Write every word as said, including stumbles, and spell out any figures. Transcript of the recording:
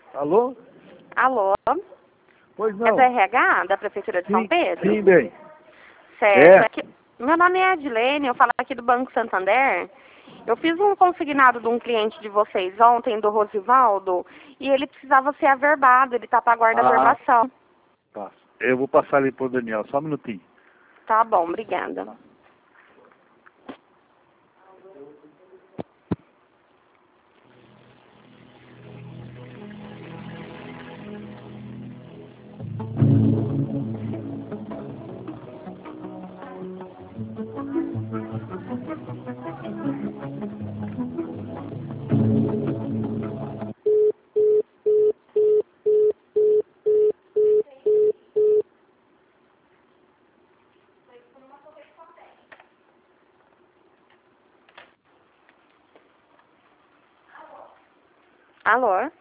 Alô? Alô? Pois É não. do R H, da Prefeitura de Sim, São Pedro? sim, bem. Certo. É. É que- Meu nome é Adilene, eu falo aqui do Banco Santander. Eu fiz um consignado de um cliente de vocês ontem, do Rosivaldo, e ele precisava ser averbado, ele tá para guarda Ah, averbação. passa. Eu vou passar ali pro Daniel, só um minutinho. Tá bom, obrigada. Alô?